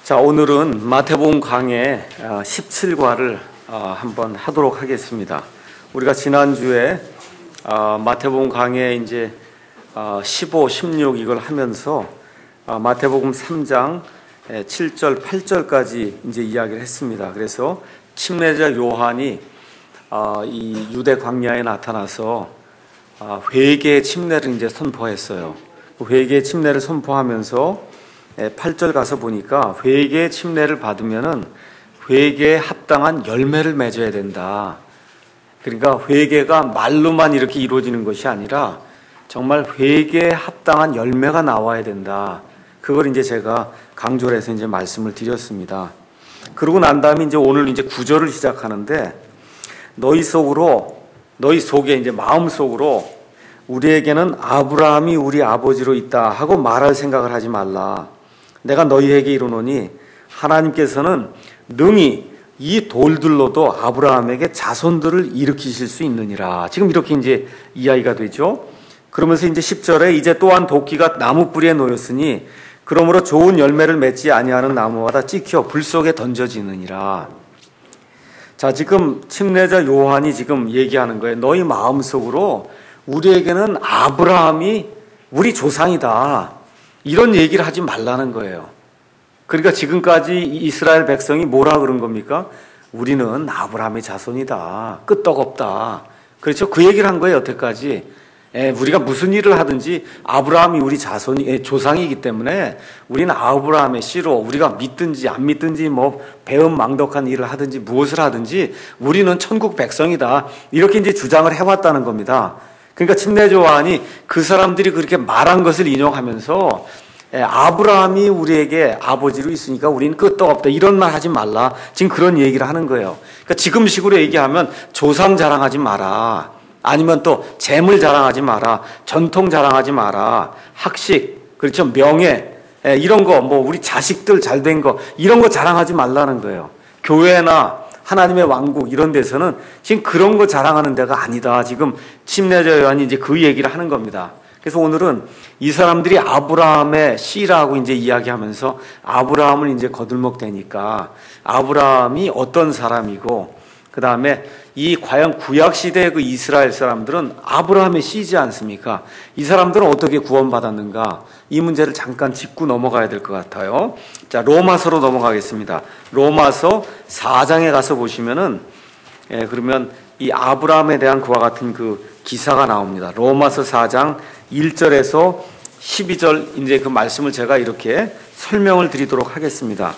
자, 오늘은 마태복음 강해 17과를 한번 하도록 하겠습니다. 우리가 지난주에 마태복음 강해 이제 15, 16 이걸 하면서 마태복음 3장 7절, 8절까지 이제 이야기를 했습니다. 그래서 침례자 요한이 이 유대 광야에 나타나서 회개의 침례를 이제 선포했어요. 회개의 침례를 선포하면서 8절 가서 보니까 회개의 침례를 받으면은 회개에 합당한 열매를 맺어야 된다. 그러니까 회개가 말로만 이렇게 이루어지는 것이 아니라 정말 회개에 합당한 열매가 나와야 된다. 그걸 이제 제가 강조를 해서 이제 말씀을 드렸습니다. 그러고 난 다음에 이제 오늘 이제 9절을 시작하는데 너희 속에 이제 마음속으로 우리에게는 아브라함이 우리 아버지로 있다 하고 말할 생각을 하지 말라. 내가 너희에게 이르노니 하나님께서는 능히 이 돌들로도 아브라함에게 자손들을 일으키실 수 있느니라. 지금 이렇게 이제 이야기가 되죠. 그러면서 이제 10절에 이제 또한 도끼가 나무 뿌리에 놓였으니 그러므로 좋은 열매를 맺지 아니하는 나무마다 찍혀 불 속에 던져지느니라. 자, 지금 침례자 요한이 지금 얘기하는 거예요. 너희 마음속으로 우리에게는 아브라함이 우리 조상이다. 이런 얘기를 하지 말라는 거예요. 그러니까 지금까지 이스라엘 백성이 뭐라 그런 겁니까? 우리는 아브라함의 자손이다. 끄떡없다. 그렇죠? 그 얘기를 한 거예요, 여태까지. 우리가 무슨 일을 하든지 아브라함이 우리 조상이기 때문에 우리는 아브라함의 씨로 우리가 믿든지 안 믿든지 뭐 배은망덕한 일을 하든지 무엇을 하든지 우리는 천국 백성이다. 이렇게 이제 주장을 해왔다는 겁니다. 그러니까 침례자 요한이 그 사람들이 그렇게 말한 것을 인용하면서 아브라함이 우리에게 아버지로 있으니까 우리는 끄떡없다. 이런 말 하지 말라. 지금 그런 얘기를 하는 거예요. 그러니까 지금식으로 얘기하면 조상 자랑하지 마라. 아니면 또 재물 자랑하지 마라. 전통 자랑하지 마라. 학식, 그렇죠? 명예, 이런 거, 뭐 우리 자식들 잘된 거, 이런 거 자랑하지 말라는 거예요. 교회나 하나님의 왕국 이런 데서는 지금 그런 거 자랑하는 데가 아니다. 지금 침례자 요한이 이제 그 얘기를 하는 겁니다. 그래서 오늘은 이 사람들이 아브라함의 씨라고 이제 이야기하면서 아브라함을 이제 거들먹대니까 아브라함이 어떤 사람이고 그 다음에 이 과연 구약시대의 그 이스라엘 사람들은 아브라함의 씨지 않습니까? 이 사람들은 어떻게 구원받았는가? 이 문제를 잠깐 짚고 넘어가야 될 것 같아요. 자, 로마서로 넘어가겠습니다. 로마서 4장에 가서 보시면은, 그러면 이 아브라함에 대한 그와 같은 그 기사가 나옵니다. 로마서 4장 1절에서 12절, 이제 그 말씀을 제가 이렇게 설명을 드리도록 하겠습니다.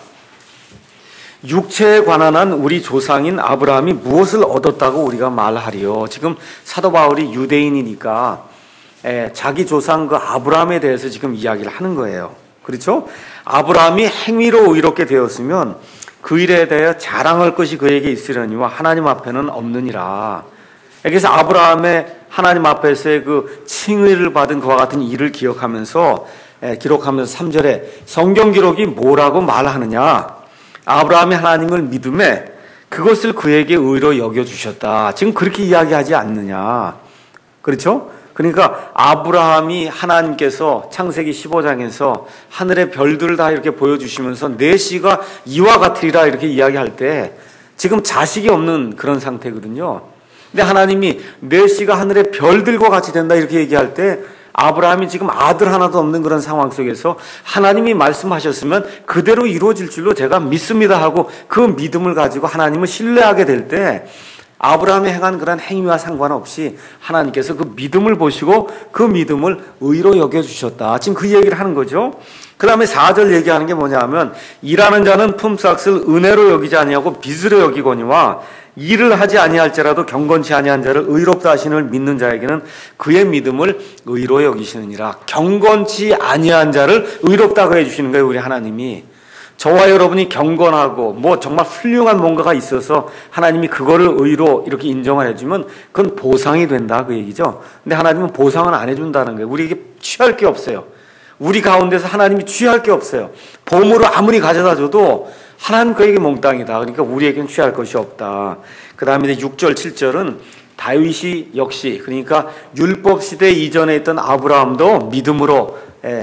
육체에 관한 한 우리 조상인 아브라함이 무엇을 얻었다고 우리가 말하리요? 지금 사도 바울이 유대인이니까 자기 조상 그 아브라함에 대해서 지금 이야기를 하는 거예요. 그렇죠? 아브라함이 행위로 의롭게 되었으면 그 일에 대해 자랑할 것이 그에게 있으려니와 하나님 앞에는 없느니라. 그래서 아브라함의 하나님 앞에서의 그 칭의를 받은 그와 같은 일을 기록하면서 3절에 성경 기록이 뭐라고 말하느냐? 아브라함이 하나님을 믿음에 그것을 그에게 의로 여겨주셨다. 지금 그렇게 이야기하지 않느냐. 그렇죠? 그러니까 아브라함이 하나님께서 창세기 15장에서 하늘의 별들을 다 이렇게 보여주시면서 내 씨가 이와 같으리라 이렇게 이야기할 때 지금 자식이 없는 그런 상태거든요. 근데 하나님이 내 씨가 하늘의 별들과 같이 된다 이렇게 얘기할 때 아브라함이 지금 아들 하나도 없는 그런 상황 속에서 하나님이 말씀하셨으면 그대로 이루어질 줄로 제가 믿습니다 하고 그 믿음을 가지고 하나님을 신뢰하게 될 때 아브라함이 행한 그런 행위와 상관없이 하나님께서 그 믿음을 보시고 그 믿음을 의로 여겨주셨다. 지금 그 얘기를 하는 거죠. 그 다음에 4절 얘기하는 게 뭐냐 하면 일하는 자는 품삯을 은혜로 여기지 아니하고 빚으로 여기거니와 일을 하지 아니할지라도 경건치 아니한 자를 의롭다 하시는 믿는 자에게는 그의 믿음을 의로 여기시느니라. 경건치 아니한 자를 의롭다고 해주시는 거예요, 우리 하나님이. 저와 여러분이 경건하고 뭐 정말 훌륭한 뭔가가 있어서 하나님이 그거를 의로 이렇게 인정을 해주면 그건 보상이 된다 그 얘기죠. 근데 하나님은 보상은 안 해준다는 거예요. 우리에게 취할 게 없어요. 우리 가운데서 하나님이 취할 게 없어요. 보물을 아무리 가져다 줘도 하나님 그에게 몽땅이다. 그러니까 우리에게는 취할 것이 없다. 그 다음에 6절, 7절은 다윗이 역시 그러니까 율법 시대 이전에 있던 아브라함도 믿음으로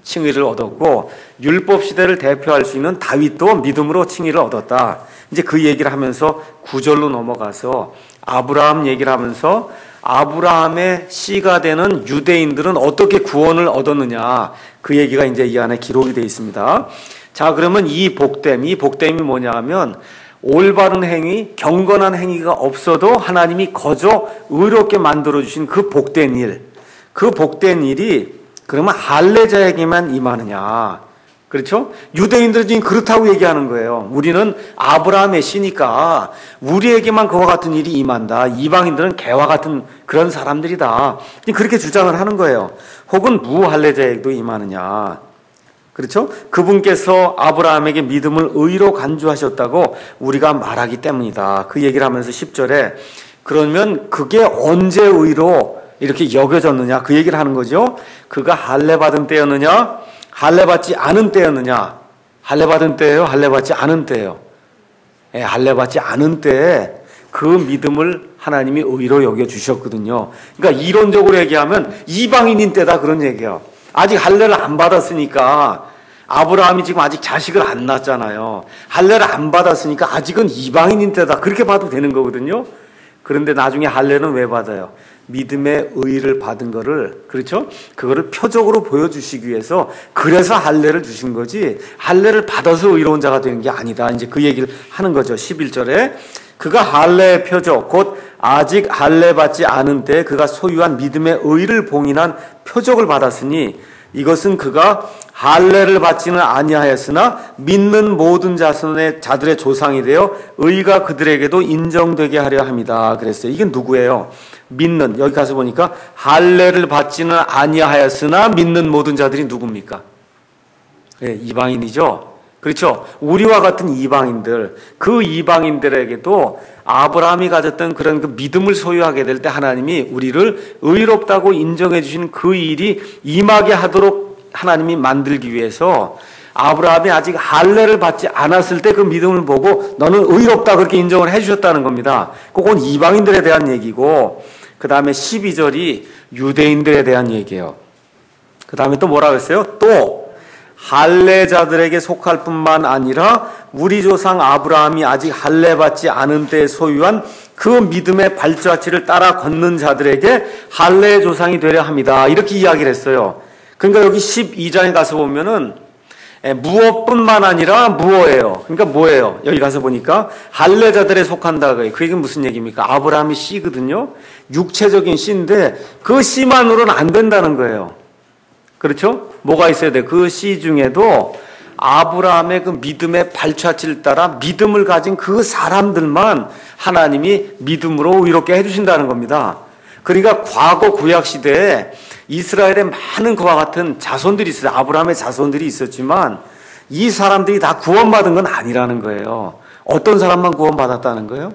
칭의를 얻었고 율법 시대를 대표할 수 있는 다윗도 믿음으로 칭의를 얻었다. 이제 그 얘기를 하면서 9절로 넘어가서 아브라함 얘기를 하면서 아브라함의 씨가 되는 유대인들은 어떻게 구원을 얻었느냐, 그 얘기가 이제 이 안에 기록이 되어 있습니다. 자, 그러면 이 복됨이 뭐냐 하면 올바른 행위, 경건한 행위가 없어도 하나님이 거저 의롭게 만들어주신 그 복된 일, 그 복된 일이 그러면 할례자에게만 임하느냐. 그렇죠? 유대인들은 지금 그렇다고 얘기하는 거예요. 우리는 아브라함의 씨니까 우리에게만 그와 같은 일이 임한다. 이방인들은 개와 같은 그런 사람들이다. 그렇게 주장을 하는 거예요. 혹은 무할례자에게도 임하느냐. 그렇죠? 그분께서 아브라함에게 믿음을 의로 간주하셨다고 우리가 말하기 때문이다. 그 얘기를 하면서 10절에 그러면 그게 언제 의로 이렇게 여겨졌느냐, 그 얘기를 하는 거죠. 그가 할례 받은 때였느냐, 할례 받지 않은 때였느냐. 할례 받은 때예요, 할례 받지 않은 때예요. 예, 할례 받지 않은 때에 그 믿음을 하나님이 의로 여겨 주셨거든요. 그러니까 이론적으로 얘기하면 이방인인 때다, 그런 얘기예요. 아직 할례를 안 받았으니까, 아브라함이 지금 아직 자식을 안 낳았잖아요. 할례를 안 받았으니까 아직은 이방인인 때다, 그렇게 봐도 되는 거거든요. 그런데 나중에 할례는 왜 받아요? 믿음의 의를 받은 거를, 그렇죠? 그거를 표적으로 보여주시기 위해서, 그래서 할례를 주신 거지, 할례를 받아서 의로운 자가 되는 게 아니다. 이제 그 얘기를 하는 거죠. 11절에 그가 할례의 표적, 곧 아직 할례 받지 않은 때 그가 소유한 믿음의 의를 봉인한 표적을 받았으니 이것은 그가 할례를 받지는 아니하였으나 믿는 모든 자들의 조상이 되어 의가 그들에게도 인정되게 하려 함이다. 그랬어요. 이게 누구예요? 믿는, 여기 가서 보니까 할례를 받지는 아니하였으나 믿는 모든 자들이 누굽니까? 네, 이방인이죠. 그렇죠? 우리와 같은 이방인들, 그 이방인들에게도 아브라함이 가졌던 그런 그 믿음을 소유하게 될 때 하나님이 우리를 의롭다고 인정해 주신 그 일이 임하게 하도록 하나님이 만들기 위해서 아브라함이 아직 할례를 받지 않았을 때 그 믿음을 보고 너는 의롭다 그렇게 인정을 해 주셨다는 겁니다. 그건 이방인들에 대한 얘기고, 그 다음에 12절이 유대인들에 대한 얘기예요. 그 다음에 또 뭐라고 했어요? 또 할례자들에게 속할 뿐만 아니라 우리 조상 아브라함이 아직 할례 받지 않은 때에 소유한 그 믿음의 발자취를 따라 걷는 자들에게 할례의 조상이 되려 합니다. 이렇게 이야기를 했어요. 그러니까 여기 12장에 가서 보면은 무엇뿐만 아니라 무엇이에요. 그러니까 뭐예요? 여기 가서 보니까 할례자들에 속한다. 그 얘기는 무슨 얘기입니까? 아브라함이 씨거든요. 육체적인 씨인데 그 씨만으로는 안 된다는 거예요. 그렇죠? 뭐가 있어야 돼? 그 씨 중에도 아브라함의 그 믿음의 발자취를 따라 믿음을 가진 그 사람들만 하나님이 믿음으로 의롭게 해주신다는 겁니다. 그러니까 과거 구약 시대에 이스라엘에 많은 그와 같은 자손들이 있어요. 아브라함의 자손들이 있었지만 이 사람들이 다 구원받은 건 아니라는 거예요. 어떤 사람만 구원받았다는 거예요?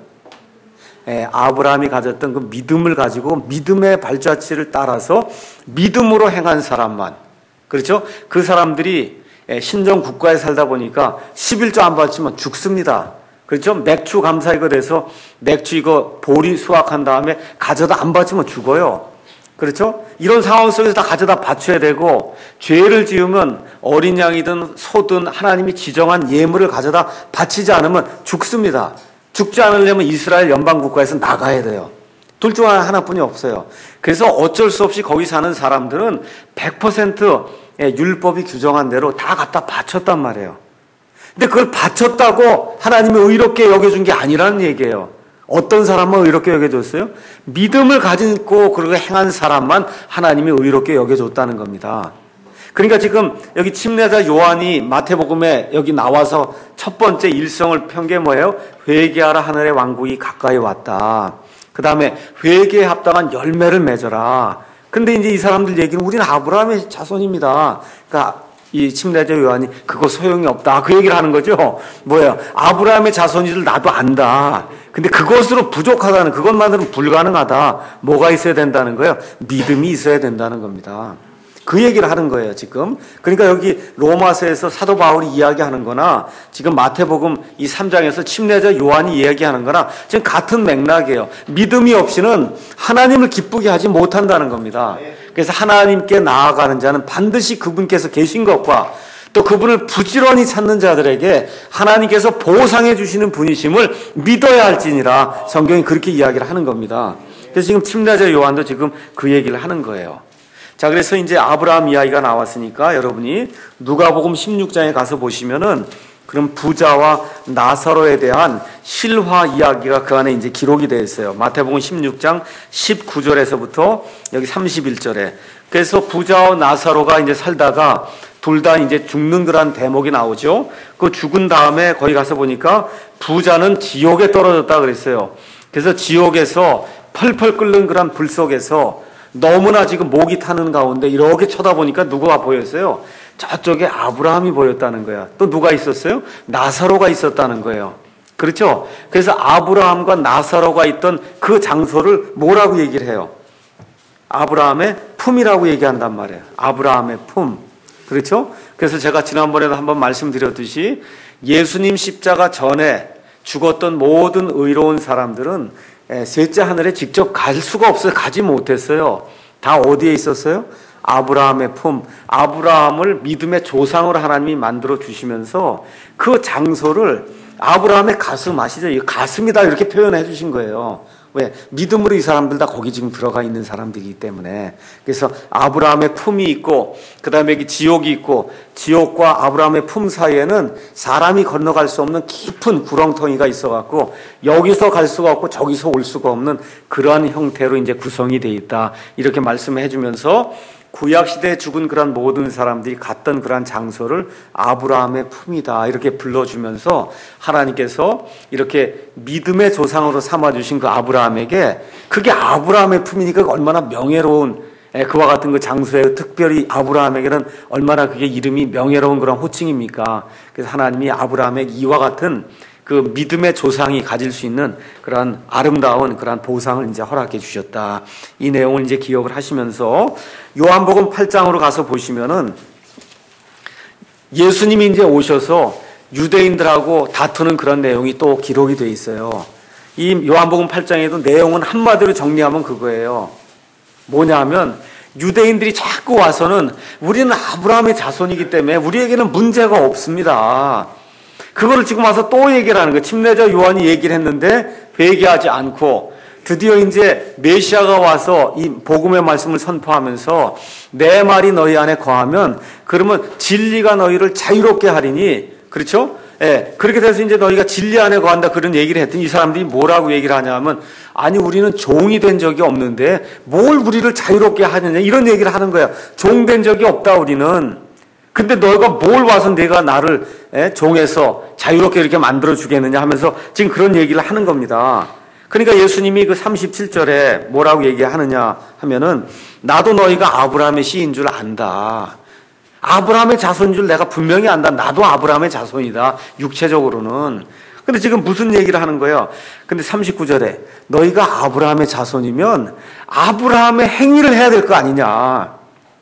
아브라함이 가졌던 그 믿음을 가지고 믿음의 발자취를 따라서 믿음으로 행한 사람만, 그렇죠? 그 사람들이 신정 국가에 살다 보니까 11조 안 바치면 죽습니다. 그렇죠? 맥주 감사 이거 돼서 맥주 이거 보리 수확한 다음에 가져다 안 바치면 죽어요. 그렇죠? 이런 상황 속에서 다 가져다 바쳐야 되고, 죄를 지으면 어린 양이든 소든 하나님이 지정한 예물을 가져다 바치지 않으면 죽습니다. 죽지 않으려면 이스라엘 연방국가에서 나가야 돼요. 둘 중 하나뿐이 없어요. 그래서 어쩔 수 없이 거기 사는 사람들은 100% 율법이 규정한 대로 다 갖다 바쳤단 말이에요. 근데 그걸 바쳤다고 하나님이 의롭게 여겨준 게 아니라는 얘기예요. 어떤 사람만 의롭게 여겨줬어요? 믿음을 가지고 그렇게 행한 사람만 하나님이 의롭게 여겨줬다는 겁니다. 그러니까 지금 여기 침례자 요한이 마태복음에 여기 나와서 첫 번째 일성을 편 게 뭐예요? 회개하라, 하늘의 왕국이 가까이 왔다. 그 다음에 회개에 합당한 열매를 맺어라. 근데 이제 이 사람들 얘기는 우리는 아브라함의 자손입니다. 그러니까 이 침례자 요한이 그거 소용이 없다, 그 얘기를 하는 거죠. 뭐예요? 아브라함의 자손이들 나도 안다. 근데 그것으로 부족하다는, 그것만으로는 불가능하다. 뭐가 있어야 된다는 거예요? 믿음이 있어야 된다는 겁니다. 그 얘기를 하는 거예요, 지금. 그러니까 여기 로마서에서 사도 바울이 이야기하는 거나 지금 마태복음 이 3장에서 침례자 요한이 이야기하는 거나 지금 같은 맥락이에요. 믿음이 없이는 하나님을 기쁘게 하지 못한다는 겁니다. 그래서 하나님께 나아가는 자는 반드시 그분께서 계신 것과 또 그분을 부지런히 찾는 자들에게 하나님께서 보상해 주시는 분이심을 믿어야 할지니라. 성경이 그렇게 이야기를 하는 겁니다. 그래서 지금 침례자 요한도 지금 그 얘기를 하는 거예요. 자, 그래서 이제 아브라함 이야기가 나왔으니까 여러분이 누가복음 16장에 가서 보시면은 그럼 부자와 나사로에 대한 실화 이야기가 그 안에 이제 기록이 되어 있어요. 마태복음 16장 19절에서부터 여기 31절에. 그래서 부자와 나사로가 이제 살다가 둘 다 이제 죽는 그런 대목이 나오죠. 그 죽은 다음에 거기 가서 보니까 부자는 지옥에 떨어졌다 그랬어요. 그래서 지옥에서 펄펄 끓는 그런 불 속에서 너무나 지금 목이 타는 가운데 이렇게 쳐다보니까 누구가 보였어요? 저쪽에 아브라함이 보였다는 거야. 또 누가 있었어요? 나사로가 있었다는 거예요. 그렇죠? 그래서 아브라함과 나사로가 있던 그 장소를 뭐라고 얘기를 해요? 아브라함의 품이라고 얘기한단 말이에요. 아브라함의 품. 그렇죠? 그래서 제가 지난번에도 한번 말씀드렸듯이 예수님 십자가 전에 죽었던 모든 의로운 사람들은 셋째 하늘에 직접 갈 수가 없어요. 가지 못했어요. 다 어디에 있었어요? 아브라함의 품. 아브라함을 믿음의 조상으로 하나님이 만들어 주시면서 그 장소를 아브라함의 가슴 아시죠? 이 가슴이다 이렇게 표현해 주신 거예요. 왜? 믿음으로 이 사람들 다 거기 지금 들어가 있는 사람들이기 때문에. 그래서 아브라함의 품이 있고 그 다음에 여기 지옥이 있고 지옥과 아브라함의 품 사이에는 사람이 건너갈 수 없는 깊은 구렁텅이가 있어갖고 여기서 갈 수가 없고 저기서 올 수가 없는 그러한 형태로 이제 구성이 되어 있다. 이렇게 말씀해 주면서 구약시대에 죽은 그런 모든 사람들이 갔던 그런 장소를 아브라함의 품이다 이렇게 불러주면서 하나님께서 이렇게 믿음의 조상으로 삼아주신 그 아브라함에게 그게 아브라함의 품이니까 얼마나 명예로운 그와 같은 그 장소에 특별히 아브라함에게는 얼마나 그게 이름이 명예로운 그런 호칭입니까? 그래서 하나님이 아브라함에게 이와 같은 그 믿음의 조상이 가질 수 있는 그런 아름다운 그런 보상을 이제 허락해 주셨다. 이 내용을 이제 기억을 하시면서 요한복음 8장으로 가서 보시면은 예수님이 이제 오셔서 유대인들하고 다투는 그런 내용이 또 기록이 되어 있어요. 이 요한복음 8장에도 내용은 한마디로 정리하면 그거예요. 뭐냐면 유대인들이 자꾸 와서는 우리는 아브라함의 자손이기 때문에 우리에게는 문제가 없습니다. 그거를 지금 와서 또 얘기를 하는 거예요. 침례자 요한이 얘기를 했는데 회개하지 않고 드디어 이제 메시아가 와서 이 복음의 말씀을 선포하면서 내 말이 너희 안에 거하면 그러면 진리가 너희를 자유롭게 하리니 그렇죠? 예, 그렇게 돼서 이제 너희가 진리 안에 거한다 그런 얘기를 했더니 이 사람들이 뭐라고 얘기를 하냐면 아니 우리는 종이 된 적이 없는데 뭘 우리를 자유롭게 하느냐 이런 얘기를 하는 거야. 종 된 적이 없다 우리는. 근데 너희가 뭘 와서 내가 나를 종에서 자유롭게 이렇게 만들어 주겠느냐 하면서 지금 그런 얘기를 하는 겁니다. 그러니까 예수님이 그 37절에 뭐라고 얘기하느냐 하면은 나도 너희가 아브라함의 씨인 줄 안다. 아브라함의 자손인 줄 내가 분명히 안다. 나도 아브라함의 자손이다. 육체적으로는. 근데 지금 무슨 얘기를 하는 거예요? 근데 39절에 너희가 아브라함의 자손이면 아브라함의 행위를 해야 될 거 아니냐.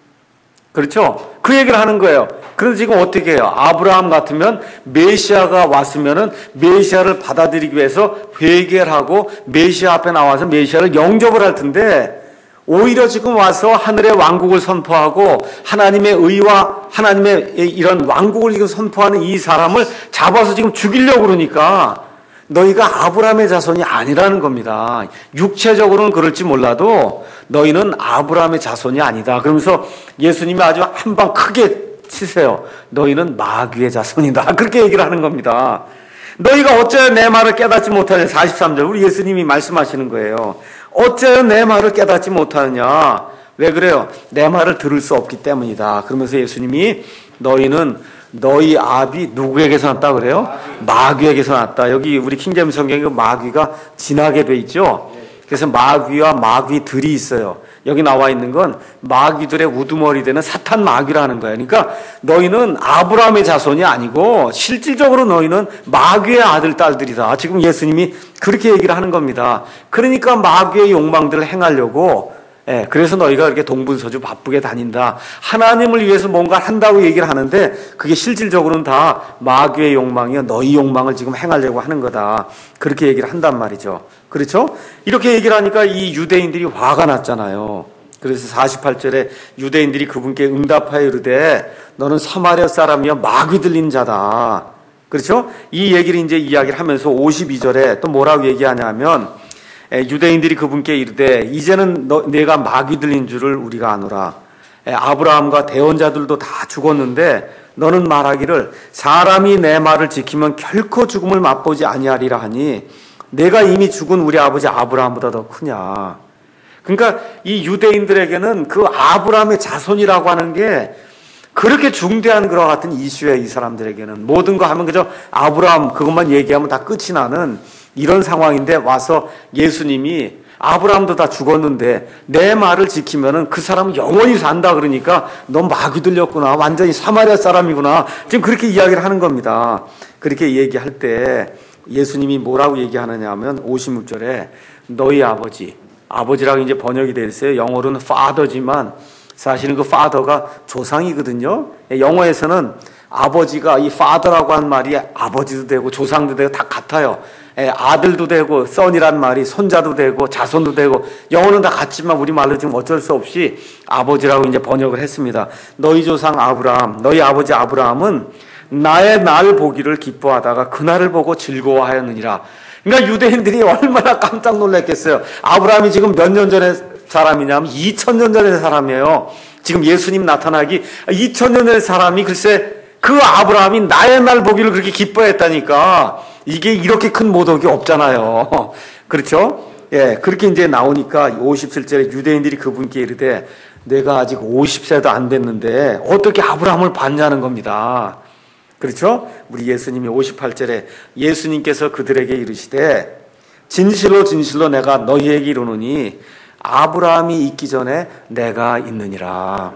그렇죠? 그 얘기를 하는 거예요. 그런데 지금 어떻게 해요? 아브라함 같으면 메시아가 왔으면은 메시아를 받아들이기 위해서 회개를 하고 메시아 앞에 나와서 메시아를 영접을 할 텐데 오히려 지금 와서 하늘의 왕국을 선포하고 하나님의 의와 하나님의 이런 왕국을 지금 선포하는 이 사람을 잡아서 지금 죽이려고 그러니까 너희가 아브라함의 자손이 아니라는 겁니다. 육체적으로는 그럴지 몰라도 너희는 아브라함의 자손이 아니다. 그러면서 예수님이 아주 한 방 크게 치세요. 너희는 마귀의 자손이다. 그렇게 얘기를 하는 겁니다. 너희가 어째서 내 말을 깨닫지 못하냐. 43절 우리 예수님이 말씀하시는 거예요. 어째서 내 말을 깨닫지 못하느냐. 왜 그래요? 내 말을 들을 수 없기 때문이다. 그러면서 예수님이 너희는 너희 압이 누구에게서 났다 그래요? 마귀에게서 났다. 여기 우리 킹제임스 성경에 마귀가 진하게 돼 있죠. 그래서 마귀와 마귀들이 있어요. 여기 나와 있는 건 마귀들의 우두머리 되는 사탄 마귀라는 거예요. 그러니까 너희는 아브라함의 자손이 아니고 실질적으로 너희는 마귀의 아들 딸들이다. 지금 예수님이 그렇게 얘기를 하는 겁니다. 그러니까 마귀의 욕망들을 행하려고 그래서 너희가 이렇게 동분서주 바쁘게 다닌다. 하나님을 위해서 뭔가 한다고 얘기를 하는데 그게 실질적으로는 다 마귀의 욕망이요. 너희 욕망을 지금 행하려고 하는 거다. 그렇게 얘기를 한단 말이죠. 그렇죠? 이렇게 얘기를 하니까 이 유대인들이 화가 났잖아요. 그래서 48절에 유대인들이 그분께 응답하여 이르되 너는 사마리아 사람이여 마귀 들린 자다. 그렇죠? 이 얘기를 이제 이야기를 하면서 52절에 또 뭐라고 얘기하냐면 유대인들이 그분께 이르되 이제는 내가 마귀 들린 줄을 우리가 아노라. 아브라함과 대언자들도 다 죽었는데 너는 말하기를 사람이 내 말을 지키면 결코 죽음을 맛보지 아니하리라 하니 내가 이미 죽은 우리 아버지 아브라함보다 더 크냐. 그러니까 이 유대인들에게는 그 아브라함의 자손이라고 하는 게 그렇게 중대한 그와 같은 이슈에 이 사람들에게는 모든 거 하면 그저 아브라함 그것만 얘기하면 다 끝이 나는 이런 상황인데 와서 예수님이 아브라함도 다 죽었는데 내 말을 지키면은 그 사람은 영원히 산다 그러니까 넌 마귀 들렸구나. 완전히 사마리아 사람이구나. 지금 그렇게 이야기를 하는 겁니다. 그렇게 얘기할 때 예수님이 뭐라고 얘기하느냐 하면 56절에 너희 아버지라고 이제 번역이 되어 있어요. 영어로는 father지만 사실은 그 father가 조상이거든요. 영어에서는 아버지가 이 father라고 한 말이 아버지도 되고 조상도 되고 다 같아요. 아들도 되고 son이란 말이 손자도 되고 자손도 되고 영어는 다 같지만 우리말로 지금 어쩔 수 없이 아버지라고 이제 번역을 했습니다. 너희 조상 아브라함, 너희 아버지 아브라함은 나의 날 보기를 기뻐하다가 그날을 보고 즐거워하였느니라. 그러니까 유대인들이 얼마나 깜짝 놀랐겠어요. 아브라함이 지금 몇 년 전의 사람이냐면 2000년 전의 사람이에요. 지금 예수님 나타나기 2000년 전의 사람이 글쎄 그 아브라함이 나의 날 보기를 그렇게 기뻐했다니까 이게 이렇게 큰 모독이 없잖아요. 그렇죠? 예, 그렇게 이제 나오니까 57절에 유대인들이 그분께 이르되 내가 아직 50세도 안 됐는데 어떻게 아브라함을 봤냐는 겁니다. 그렇죠? 우리 예수님이 58절에 예수님께서 그들에게 이르시되 진실로 진실로 내가 너희에게 이르노니 아브라함이 있기 전에 내가 있느니라.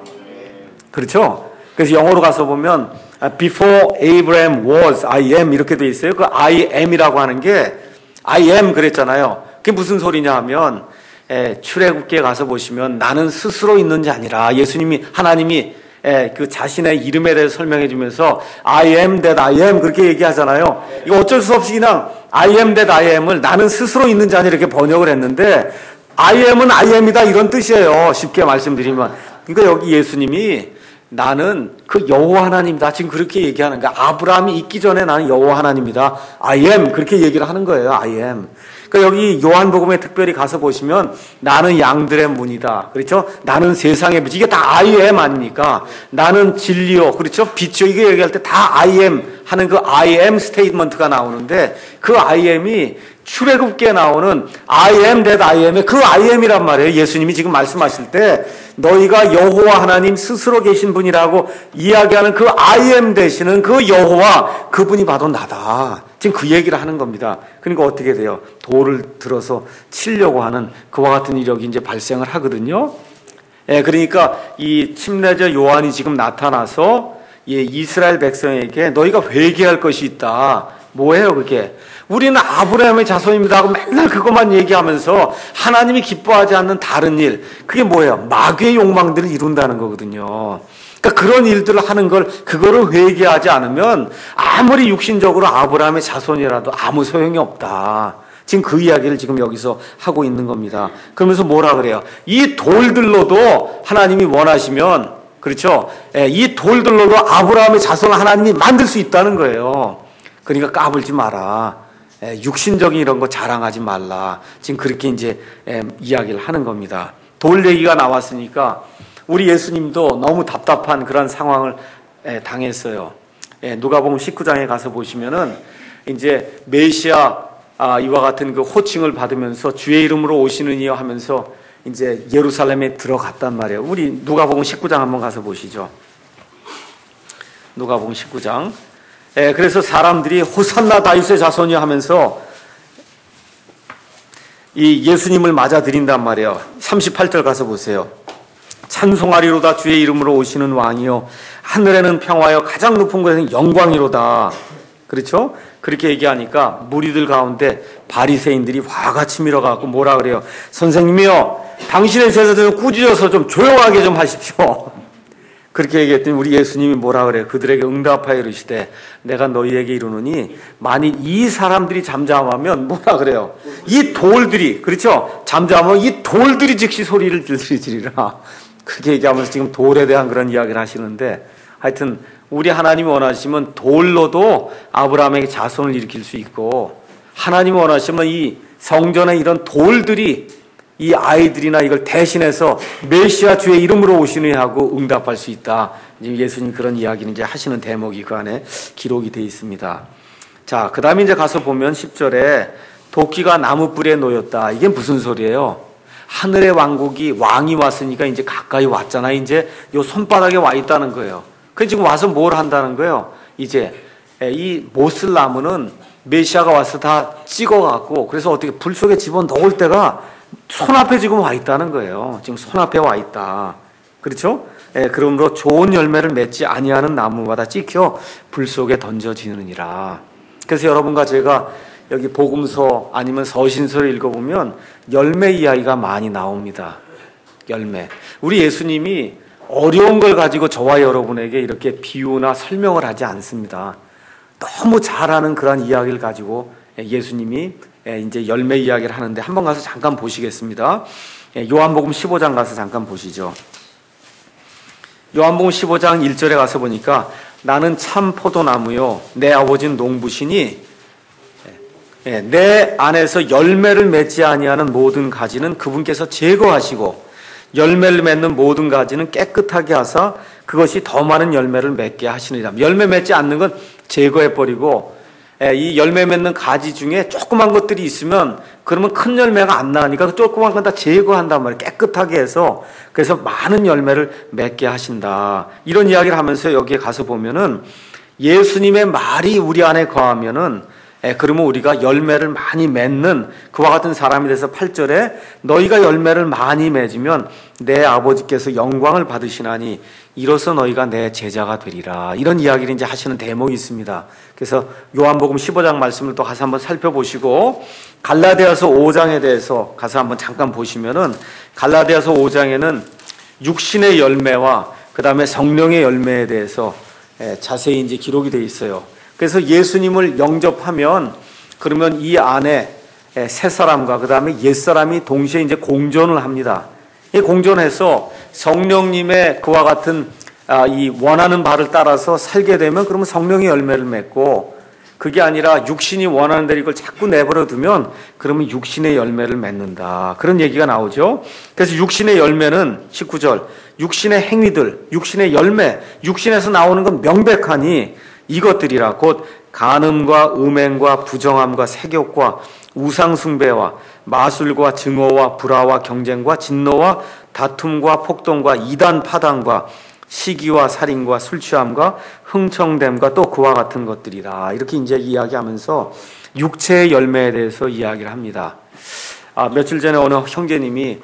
그렇죠? 그래서 영어로 가서 보면 before Abraham was I am 이렇게 돼 있어요. 그 I am이라고 하는 게 I am 그랬잖아요. 그게 무슨 소리냐 하면 출애굽기에 가서 보시면 나는 스스로 있는지 아니라 예수님이 하나님이 그 자신의 이름에 대해서 설명해 주면서 I am that I am 그렇게 얘기하잖아요. 이거 어쩔 수 없이 그냥 I am that I am을 나는 스스로 있는지 아니라 이렇게 번역을 했는데 I am은 I am이다 이런 뜻이에요. 쉽게 말씀드리면. 그러니까 여기 예수님이 나는 그 여호와 하나님이다. 지금 그렇게 얘기하는 거야. 아브라함이 있기 전에 나는 여호와 하나님이다. I am 그렇게 얘기를 하는 거예요. I am. 그러니까 여기 요한복음에 특별히 가서 보시면 나는 양들의 문이다. 그렇죠? 나는 세상의 빛. 이게 다 I am 아닙니까? 나는 진리요. 그렇죠? 빛이요. 이거 얘기할 때 다 I am 하는 그 I am 스테이트먼트가 나오는데 그 I am이 출애굽기에 나오는 I am that I am의 그 I am이란 말이에요. 예수님이 지금 말씀하실 때 너희가 여호와 하나님 스스로 계신 분이라고 이야기하는 그 I am 되시는 그 여호와 그분이 바로 나다. 지금 그 얘기를 하는 겁니다. 그러니까 어떻게 돼요? 돌을 들어서 치려고 하는 그와 같은 이력이 이제 발생을 하거든요. 그러니까 이 침례자 요한이 지금 나타나서 이스라엘 백성에게 너희가 회개할 것이 있다. 뭐예요 그게? 우리는 아브라함의 자손입니다 하고 맨날 그것만 얘기하면서 하나님이 기뻐하지 않는 다른 일, 그게 뭐예요? 마귀의 욕망들을 이룬다는 거거든요. 그러니까 그런 일들을 하는 걸 그거를 회개하지 않으면 아무리 육신적으로 아브라함의 자손이라도 아무 소용이 없다. 지금 그 이야기를 지금 여기서 하고 있는 겁니다. 그러면서 뭐라 그래요? 이 돌들로도 하나님이 원하시면, 그렇죠? 이 돌들로도 아브라함의 자손을 하나님이 만들 수 있다는 거예요. 그러니까 까불지 마라. 육신적인 이런 거 자랑하지 말라. 지금 그렇게 이제 이야기를 하는 겁니다. 돌 얘기가 나왔으니까 우리 예수님도 너무 답답한 그런 상황을 당했어요. 누가복음 19장에 가서 보시면은 이제 메시아 이와 같은 그 호칭을 받으면서 주의 이름으로 오시는 이여 하면서 이제 예루살렘에 들어갔단 말이에요. 우리 누가복음 19장 한번 가서 보시죠. 누가복음 19장. 그래서 사람들이 호산나 다윗의 자손이 하면서 이 예수님을 맞아들인단 말이에요. 38절 가서 보세요. 찬송하리로다 주의 이름으로 오시는 왕이요 하늘에는 평화요 가장 높은 곳에는 영광이로다. 그렇죠? 그렇게 얘기하니까 무리들 가운데 바리새인들이 화같이 밀어가고 뭐라 그래요? 선생님이요 당신의 제자들은 꾸짖어서 좀 조용하게 좀 하십시오. 그렇게 얘기했더니 우리 예수님이 뭐라 그래요? 그들에게 응답하여 이르시되 내가 너희에게 이르노니 만일 이 사람들이 잠잠하면 뭐라 그래요? 이 돌들이, 그렇죠? 잠잠하면 이 돌들이 즉시 소리를 들으리라. 그렇게 얘기하면서 지금 돌에 대한 그런 이야기를 하시는데, 하여튼 우리 하나님이 원하시면 돌로도 아브라함에게 자손을 일으킬 수 있고, 하나님이 원하시면 이 성전에 이런 돌들이 이 아이들이나 이걸 대신해서 메시아 주의 이름으로 오시니 하고 응답할 수 있다. 예수님 그런 이야기는 이제 하시는 대목이 그 안에 기록이 되어 있습니다. 자, 그 다음에 이제 가서 보면 10절에 도끼가 나무 뿔에 놓였다. 이게 무슨 소리예요? 하늘의 왕국이 왕이 왔으니까 이제 가까이 왔잖아. 이제 요 손바닥에 와 있다는 거예요. 그 지금 와서 뭘 한다는 거예요? 이제 이 못을 나무는 메시아가 와서 다 찍어갖고, 그래서 어떻게 불 속에 집어넣을 때가 손앞에 지금 와 있다는 거예요. 지금 손앞에 와 있다. 그렇죠? 그러므로 좋은 열매를 맺지 아니하는 나무마다 찍혀 불 속에 던져지느니라. 그래서 여러분과 제가 여기 복음서 아니면 서신서를 읽어보면 열매 이야기가 많이 나옵니다. 열매. 우리 예수님이 어려운 걸 가지고 저와 여러분에게 이렇게 비유나 설명을 하지 않습니다. 너무 잘하는 그런 이야기를 가지고 예수님이 이제 열매 이야기를 하는데, 한번 가서 잠깐 보시겠습니다. 요한복음 15장 가서 잠깐 보시죠. 요한복음 15장 1절에 가서 보니까 나는 참 포도나무요 내 아버지는 농부시니 내 안에서 열매를 맺지 아니하는 모든 가지는 그분께서 제거하시고 열매를 맺는 모든 가지는 깨끗하게 하사 그것이 더 많은 열매를 맺게 하시느니라. 열매 맺지 않는 건 제거해버리고, 이 열매 맺는 가지 중에 조그만 것들이 있으면 그러면 큰 열매가 안 나니까 그 조그만 건 다 제거한단 말이에요. 깨끗하게 해서. 그래서 많은 열매를 맺게 하신다. 이런 이야기를 하면서 여기에 가서 보면은 예수님의 말이 우리 안에 거하면은 그러면 우리가 열매를 많이 맺는 그와 같은 사람이 돼서 8절에 너희가 열매를 많이 맺으면 내 아버지께서 영광을 받으시나니 이로써 너희가 내 제자가 되리라. 이런 이야기를 이제 하시는 대목이 있습니다. 그래서 요한복음 15장 말씀을 또 가서 한번 살펴보시고, 갈라디아서 5장에 대해서 가서 한번 잠깐 보시면은 갈라디아서 5장에는 육신의 열매와 그 다음에 성령의 열매에 대해서 자세히 이제 기록이 되어 있어요. 그래서 예수님을 영접하면 그러면 이 안에 새 사람과 그 다음에 옛 사람이 동시에 이제 공존을 합니다. 이 공존해서 성령님의 그와 같은 이 원하는 바를 따라서 살게 되면 그러면 성령의 열매를 맺고, 그게 아니라 육신이 원하는 대로 이걸 자꾸 내버려 두면 그러면 육신의 열매를 맺는다. 그런 얘기가 나오죠. 그래서 육신의 열매는 19절 육신의 행위들, 육신의 열매, 육신에서 나오는 건 명백하니 이것들이라 곧 간음과 음행과 부정함과 색욕과 우상숭배와 마술과 증오와 불화와 경쟁과 진노와 다툼과 폭동과 이단 파당과 시기와 살인과 술 취함과 흥청됨과 또 그와 같은 것들이라. 이렇게 이제 이야기하면서 육체의 열매에 대해서 이야기를 합니다. 며칠 전에 어느 형제님이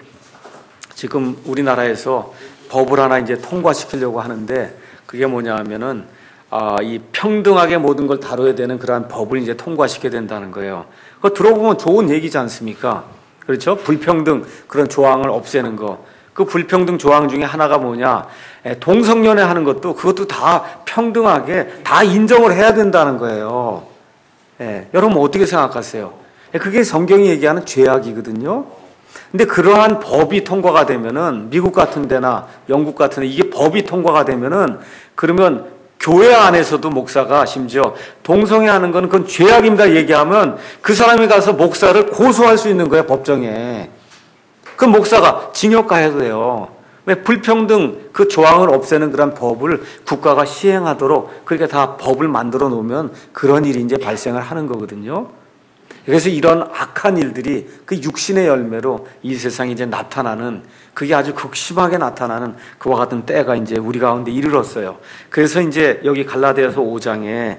지금 우리나라에서 법을 하나 이제 통과시키려고 하는데, 그게 뭐냐 하면은 이 평등하게 모든 걸 다뤄야 되는 그러한 법을 이제 통과시켜야 된다는 거예요. 그거 들어보면 좋은 얘기지 않습니까? 그렇죠? 불평등 그런 조항을 없애는 거. 그 불평등 조항 중에 하나가 뭐냐? 동성연애 하는 것도 그것도 다 평등하게 다 인정을 해야 된다는 거예요. 여러분 어떻게 생각하세요? 그게 성경이 얘기하는 죄악이거든요. 근데 그러한 법이 통과가 되면은 미국 같은 데나 영국 같은 데 이게 법이 통과가 되면은 그러면 교회 안에서도 목사가 심지어 동성애하는 건 그건 죄악입니다 얘기하면 그 사람이 가서 목사를 고소할 수 있는 거예요, 법정에. 그 목사가 징역 가야 돼요. 왜? 불평등 그 조항을 없애는 그런 법을 국가가 시행하도록 그렇게 다 법을 만들어 놓으면 그런 일이 이제 발생을 하는 거거든요. 그래서 이런 악한 일들이 그 육신의 열매로 이 세상에 이제 나타나는, 그게 아주 극심하게 나타나는 그와 같은 때가 이제 우리 가운데 이르렀어요. 그래서 이제 여기 갈라디아서 5장에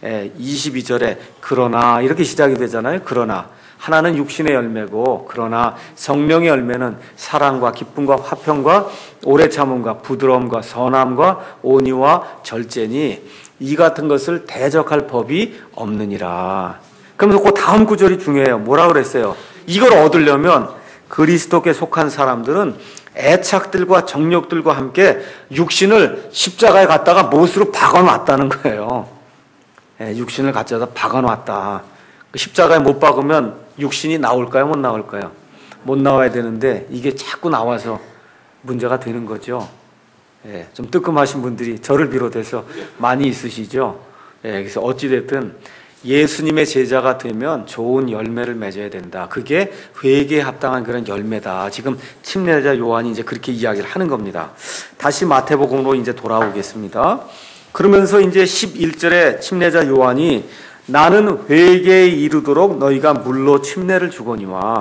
22절에 그러나 이렇게 시작이 되잖아요. 그러나 하나는 육신의 열매고 그러나 성령의 열매는 사랑과 기쁨과 화평과 오래 참음과 부드러움과 선함과 온유와 절제니 이 같은 것을 대적할 법이 없느니라. 그러면서 그 다음 구절이 중요해요. 뭐라 그랬어요? 이걸 얻으려면 그리스도께 속한 사람들은 애착들과 정욕들과 함께 육신을 십자가에 갖다가 못으로 박아놨다는 거예요. 육신을 갖다가 박아놨다. 십자가에 못 박으면 육신이 나올까요? 못 나올까요? 못 나와야 되는데 이게 자꾸 나와서 문제가 되는 거죠. 좀 뜨끔하신 분들이 저를 비롯해서 많이 있으시죠. 그래서 어찌됐든 예수님의 제자가 되면 좋은 열매를 맺어야 된다. 그게 회개에 합당한 그런 열매다. 지금 침례자 요한이 이제 그렇게 이야기를 하는 겁니다. 다시 마태복음으로 이제 돌아오겠습니다. 그러면서 이제 11절에 침례자 요한이 나는 회개에 이르도록 너희가 물로 침례를 주거니와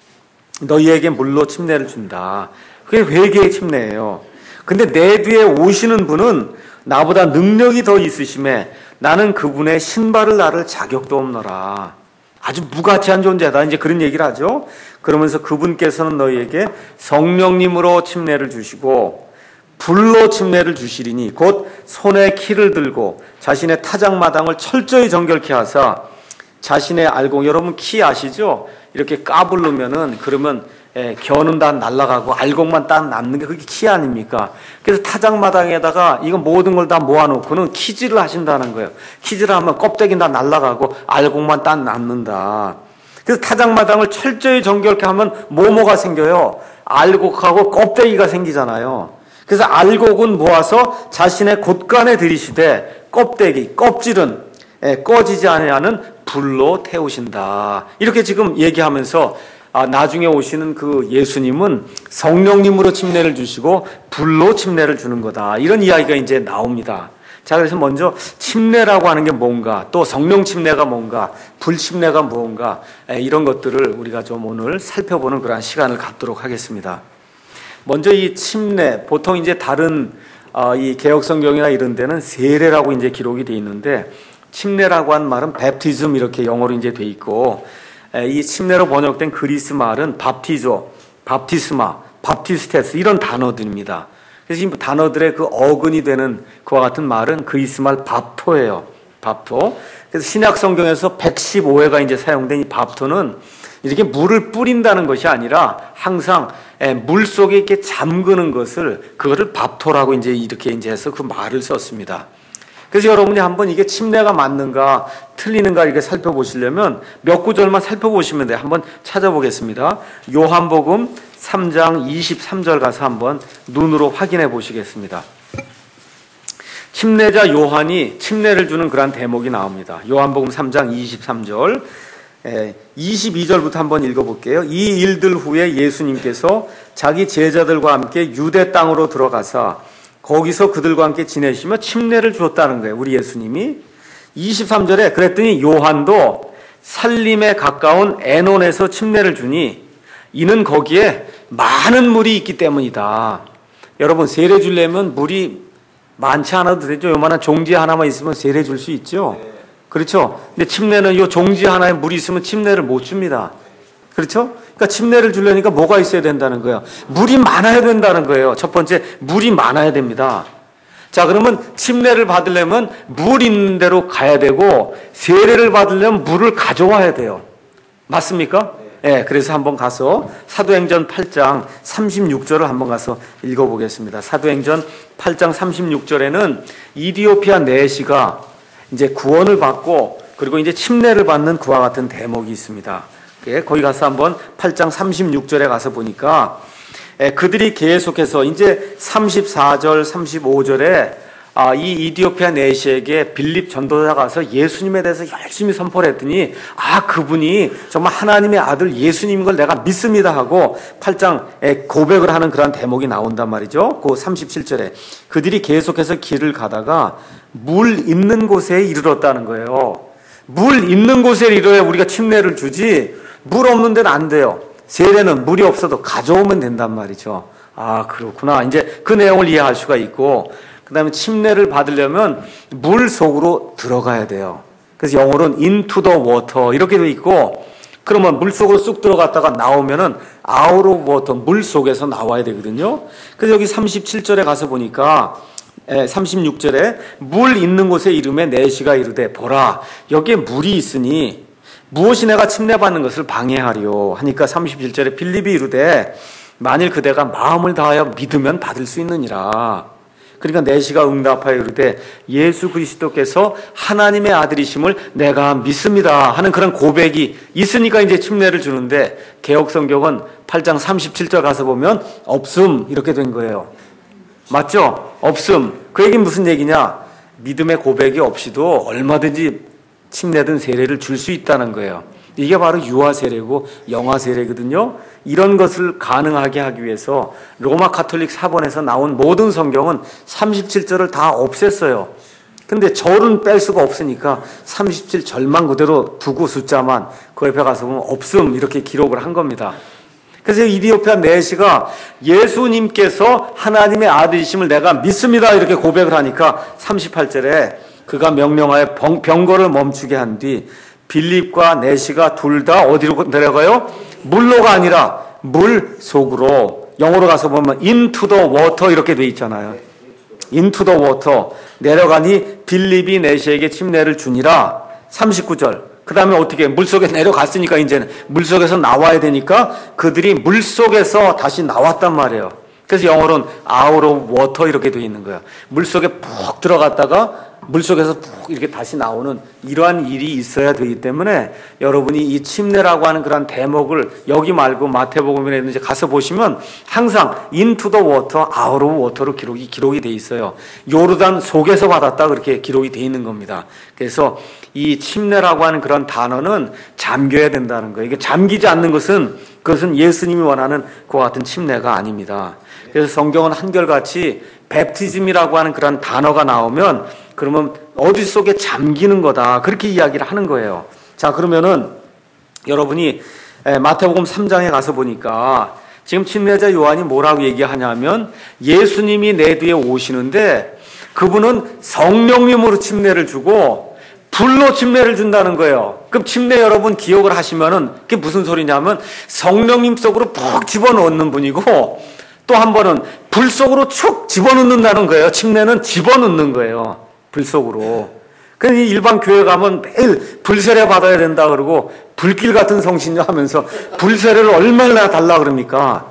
너희에게 물로 침례를 준다. 그게 회개의 침례예요. 근데 내 뒤에 오시는 분은 나보다 능력이 더 있으심에 나는 그분의 신발을 나를 자격도 없노라. 아주 무가치한 존재다. 이제 그런 얘기를 하죠. 그러면서 그분께서는 너희에게 성령님으로 침례를 주시고 불로 침례를 주시리니 곧 손에 키를 들고 자신의 타작마당을 철저히 정결케 하사 자신의 알곡, 여러분 키 아시죠? 이렇게 까부르면은 그러면 겨는 다 날아가고 알곡만 딱 남는 게 그게 키 아닙니까? 그래서 타작마당에다가 이거 모든 걸 다 모아놓고는 키질을 하신다는 거예요. 키질을 하면 껍데기 다 날아가고 알곡만 딱 남는다. 그래서 타작마당을 철저히 정결케 하면 뭐가 생겨요? 알곡하고 껍데기가 생기잖아요. 그래서 알곡은 모아서 자신의 곳간에 들이시되 껍질은 꺼지지 아니하는 불로 태우신다. 이렇게 지금 얘기하면서 나중에 오시는 그 예수님은 성령님으로 침례를 주시고 불로 침례를 주는 거다. 이런 이야기가 이제 나옵니다. 자, 그래서 먼저 침례라고 하는 게 뭔가, 또 성령 침례가 뭔가, 불 침례가 무언가, 이런 것들을 우리가 좀 오늘 살펴보는 그런 시간을 갖도록 하겠습니다. 먼저 이 침례, 보통 이제 다른 이 개혁 성경이나 이런 데는 세례라고 이제 기록이 돼 있는데 침례라고 한 말은 baptism 이렇게 영어로 이제 돼 있고 이 침례로 번역된 그리스 말은 밥티조, 밥티스마, 밥티스테스 이런 단어들입니다. 그래서 이 단어들의 그 어근이 되는 그와 같은 말은 그리스 말 밥토예요. 밥토. 그래서 신약 성경에서 115회가 이제 사용된 이 밥토는 이렇게 물을 뿌린다는 것이 아니라 항상 물 속에 이렇게 잠그는 것을 그거를 밥토라고 이제 이렇게 이제 해서 그 말을 썼습니다. 그래서 여러분이 한번 이게 침례가 맞는가 틀리는가 이렇게 살펴보시려면 몇 구절만 살펴보시면 돼요. 한번 찾아보겠습니다. 요한복음 3장 23절 가서 한번 눈으로 확인해 보시겠습니다. 침례자 요한이 침례를 주는 그런 대목이 나옵니다. 요한복음 3장 23절 22절부터 한번 읽어볼게요. 이 일들 후에 예수님께서 자기 제자들과 함께 유대 땅으로 들어가사 거기서 그들과 함께 지내시며 침례를 주었다는 거예요. 우리 예수님이 23절에 그랬더니 요한도 살림에 가까운 에논에서 침례를 주니 이는 거기에 많은 물이 있기 때문이다. 여러분 세례 주려면 물이 많지 않아도 되죠. 요만한 종지 하나만 있으면 세례 줄 수 있죠. 그렇죠. 근데 침례는 요 종지 하나에 물이 있으면 침례를 못 줍니다. 그렇죠? 그러니까 침례를 주려니까 뭐가 있어야 된다는 거예요. 물이 많아야 된다는 거예요. 첫 번째, 물이 많아야 됩니다. 자, 그러면 침례를 받으려면 물 있는 데로 가야 되고 세례를 받으려면 물을 가져와야 돼요. 맞습니까? 네, 그래서 한번 가서 사도행전 8장 36절을 한번 가서 읽어보겠습니다. 사도행전 8장 36절에는 이디오피아 내시가 이제 구원을 받고 그리고 이제 침례를 받는 그와 같은 대목이 있습니다. 거기 가서 한번 8장 36절에 가서 보니까 그들이 계속해서 이제 34절, 35절에 이 이디오피아 내시에게 빌립 전도자가 가서 예수님에 대해서 열심히 선포를 했더니 그분이 정말 하나님의 아들 예수님인 걸 내가 믿습니다 하고 8장 고백을 하는 그런 대목이 나온단 말이죠. 그 37절에 그들이 계속해서 길을 가다가 물 있는 곳에 이르렀다는 거예요. 물 있는 곳에 이르러야 우리가 침례를 주지 물 없는 데는 안 돼요. 세례는 물이 없어도 가져오면 된단 말이죠. 그렇구나. 이제 그 내용을 이해할 수가 있고 그 다음에 침례를 받으려면 물 속으로 들어가야 돼요. 그래서 영어로는 into the water 이렇게 돼 있고 그러면 물 속으로 쑥 들어갔다가 나오면은 out of water 물 속에서 나와야 되거든요. 그래서 여기 37절에 가서 보니까 36절에 물 있는 곳에 이름에 내시가 이르되 보라 여기에 물이 있으니 무엇이 내가 침례받는 것을 방해하리요 하니까 37절에 빌립이 이르되 만일 그대가 마음을 다하여 믿으면 받을 수 있느니라. 그러니까 내시가 응답하여 이르되 예수 그리스도께서 하나님의 아들이심을 내가 믿습니다 하는 그런 고백이 있으니까 이제 침례를 주는데, 개역성경은 8장 37절 가서 보면 없음 이렇게 된 거예요. 맞죠? 없음. 그 얘기는 무슨 얘기냐? 믿음의 고백이 없이도 얼마든지 침례든 세례를 줄 수 있다는 거예요. 이게 바로 유아 세례고 영아 세례거든요. 이런 것을 가능하게 하기 위해서 로마 가톨릭 사본에서 나온 모든 성경은 37절을 다 없앴어요. 근데 절은 뺄 수가 없으니까 37절만 그대로 두고 숫자만 그 옆에 가서 보면 없음 이렇게 기록을 한 겁니다. 그래서 이디오피아 내시가 예수님께서 하나님의 아들이심을 내가 믿습니다 이렇게 고백을 하니까 38절에 그가 명령하여 병거를 멈추게 한 뒤 빌립과 내시가 둘 다 어디로 내려가요? 물로가 아니라 물 속으로, 영어로 가서 보면 into the water 이렇게 돼 있잖아요. into the water 내려가니 빌립이 내시에게 침례를 주니라. 39절. 그 다음에 어떻게 물속에 내려갔으니까 이제는 물속에서 나와야 되니까 그들이 물속에서 다시 나왔단 말이에요. 그래서 영어로는 out of water 이렇게 돼 있는 거예요. 물속에 푹 들어갔다가 물속에서 푹 이렇게 다시 나오는 이러한 일이 있어야 되기 때문에 여러분이 이 침례라고 하는 그런 대목을 여기 말고 마태복음이라든지 가서 보시면 항상 into the water, out of water로 기록이 돼 있어요. 요르단 속에서 받았다 그렇게 기록이 돼 있는 겁니다. 그래서 이 침례라고 하는 그런 단어는 잠겨야 된다는 거예요. 이게 잠기지 않는 것은 그것은 예수님이 원하는 그와 같은 침례가 아닙니다. 그래서 성경은 한결같이 뱀티즘이라고 하는 그런 단어가 나오면 그러면 어디 속에 잠기는 거다 그렇게 이야기를 하는 거예요. 자, 그러면은 여러분이 마태복음 3장에 가서 보니까 지금 침례자 요한이 뭐라고 얘기하냐면 예수님이 내 뒤에 오시는데 그분은 성령님으로 침례를 주고 불로 침례를 준다는 거예요. 그럼 침례 여러분 기억을 하시면은 그게 무슨 소리냐면 성령님 속으로 푹 집어넣는 분이고 또 한 번은 불 속으로 축 집어넣는다는 거예요. 침례는 집어넣는 거예요. 불 속으로. 그래서 일반 교회 가면 매일 불세례 받아야 된다 그러고 불길 같은 성신료 하면서 불세례를 얼마나 달라 그럽니까?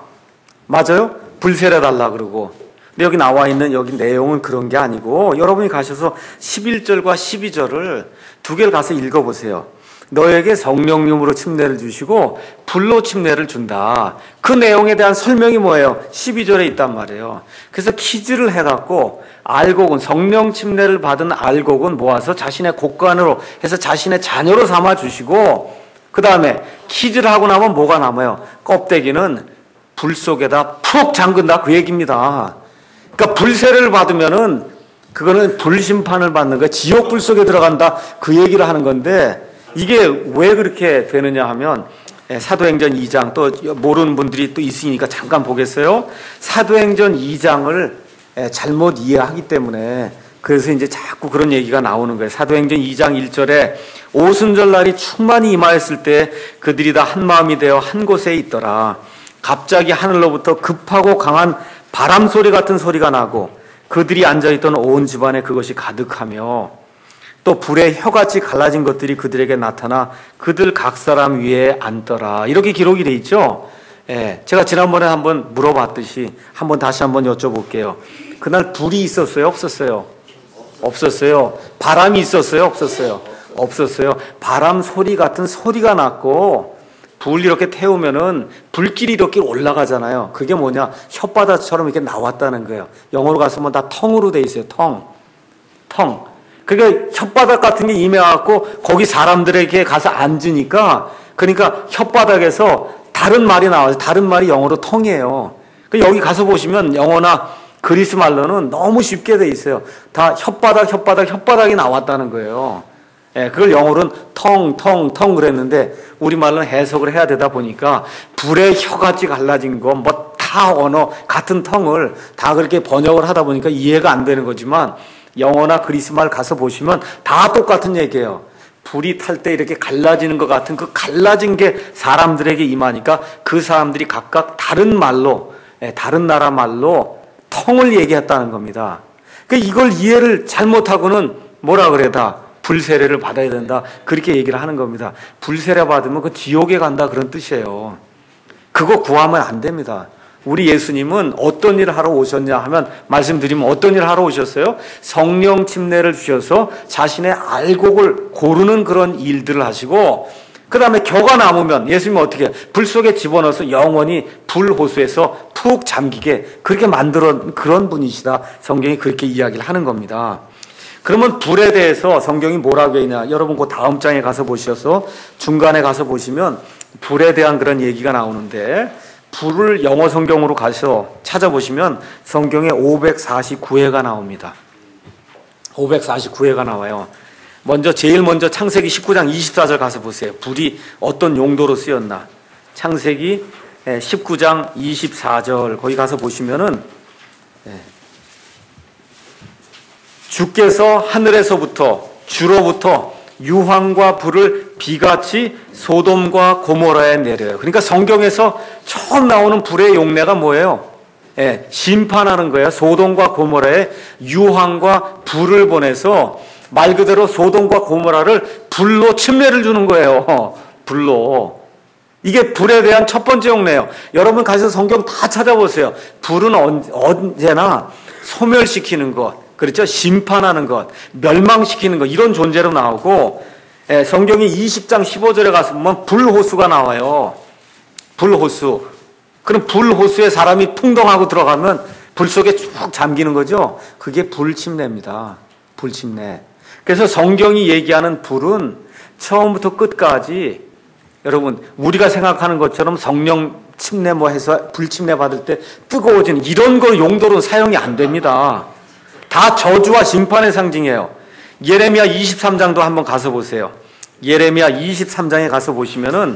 맞아요? 불세례 달라 그러고. 근데 여기 나와 있는 여기 내용은 그런 게 아니고 여러분이 가셔서 11절과 12절을 두 개를 가서 읽어보세요. 너에게 성령님으로 침례를 주시고 불로 침례를 준다. 그 내용에 대한 설명이 뭐예요? 12절에 있단 말이에요. 그래서 퀴즈를 해갖고 알곡은 성령 침례를 받은 알곡은 모아서 자신의 곡간으로 해서 자신의 자녀로 삼아 주시고 그 다음에 퀴즈를 하고 나면 뭐가 남아요? 껍데기는 불 속에다 푹 잠근다 그 얘기입니다. 그러니까 불세례를 받으면은 그거는 불심판을 받는 거야. 지옥 불 속에 들어간다 그 얘기를 하는 건데 이게 왜 그렇게 되느냐 하면 사도행전 2장 또 모르는 분들이 또 있으니까 잠깐 보겠어요. 사도행전 2장을 잘못 이해하기 때문에 그래서 이제 자꾸 그런 얘기가 나오는 거예요. 사도행전 2장 1절에 오순절날이 충만히 임하였을 때 그들이 다 한 마음이 되어 한 곳에 있더라. 갑자기 하늘로부터 급하고 강한 바람 소리 같은 소리가 나고 그들이 앉아있던 온 집안에 그것이 가득하며 또 불에 혀같이 갈라진 것들이 그들에게 나타나 그들 각 사람 위에 앉더라. 이렇게 기록이 돼 있죠. 제가 지난번에 한번 물어봤듯이 다시 한번 여쭤볼게요. 그날 불이 있었어요? 없었어요? 없었어요. 바람이 있었어요? 없었어요? 없었어요. 바람 소리 같은 소리가 났고 불 이렇게 태우면은 불길이 이렇게 올라가잖아요. 그게 뭐냐? 혓바닥처럼 이렇게 나왔다는 거예요. 영어로 가서 뭐 다 텅으로 돼 있어요. 텅. 그러니까 혓바닥 같은 게 임해갖고 거기 사람들에게 가서 앉으니까 그러니까 혓바닥에서 다른 말이 나와서 다른 말이 영어로 텅이에요. 여기 가서 보시면 영어나 그리스 말로는 너무 쉽게 돼 있어요. 다 혓바닥이 나왔다는 거예요. 그걸 영어로는 텅 그랬는데 우리말로는 해석을 해야 되다 보니까 불에 혀같이 갈라진 거 뭐 다 언어 같은 텅을 다 그렇게 번역을 하다 보니까 이해가 안 되는 거지만 영어나 그리스말 가서 보시면 다 똑같은 얘기예요. 불이 탈 때 이렇게 갈라지는 것 같은 그 갈라진 게 사람들에게 임하니까 그 사람들이 각각 다른 말로 다른 나라 말로 텅을 얘기했다는 겁니다. 그러니까 이걸 이해를 잘못하고는 뭐라 그래 다 불세례를 받아야 된다 그렇게 얘기를 하는 겁니다. 불세례 받으면 그 지옥에 간다 그런 뜻이에요. 그거 구하면 안 됩니다. 우리 예수님은 어떤 일을 하러 오셨냐 하면 말씀드리면 어떤 일을 하러 오셨어요? 성령 침례를 주셔서 자신의 알곡을 고르는 그런 일들을 하시고 그 다음에 겨가 남으면 예수님은 어떻게 해요? 불 속에 집어넣어서 영원히 불호수에서 푹 잠기게 그렇게 만들어 그런 분이시다. 성경이 그렇게 이야기를 하는 겁니다. 그러면 불에 대해서 성경이 뭐라고 했냐? 여러분 그 다음 장에 가서 보셔서 중간에 가서 보시면 불에 대한 그런 얘기가 나오는데 불을 영어 성경으로 가서 찾아보시면 성경에 549회가 나옵니다. 549회가 나와요. 제일 먼저 창세기 19장 24절 가서 보세요. 불이 어떤 용도로 쓰였나. 창세기 19장 24절 거기 가서 보시면은 주께서 하늘에서부터 주로부터 유황과 불을 비같이 소돔과 고모라에 내려요. 그러니까 성경에서 처음 나오는 불의 용례가 뭐예요? 심판하는 거예요. 소돔과 고모라에 유황과 불을 보내서 말 그대로 소돔과 고모라를 불로 침례를 주는 거예요. 불로. 이게 불에 대한 첫 번째 용례예요. 여러분 가셔서 성경 다 찾아보세요. 불은 언제나 소멸시키는 것, 그렇죠? 심판하는 것, 멸망시키는 것 이런 존재로 나오고 성경이 20장 15절에 가서 보면 불호수가 나와요. 불호수. 그럼 불호수에 사람이 풍덩하고 들어가면 불 속에 쭉 잠기는 거죠. 그게 불침례입니다. 불침례. 그래서 성경이 얘기하는 불은 처음부터 끝까지 여러분 우리가 생각하는 것처럼 성령 침례 뭐 해서 불침례 받을 때 뜨거워지는 이런 거 용도로 사용이 안 됩니다. 다 저주와 심판의 상징이에요. 예레미야 23장도 한번 가서 보세요. 예레미야 23장에 가서 보시면은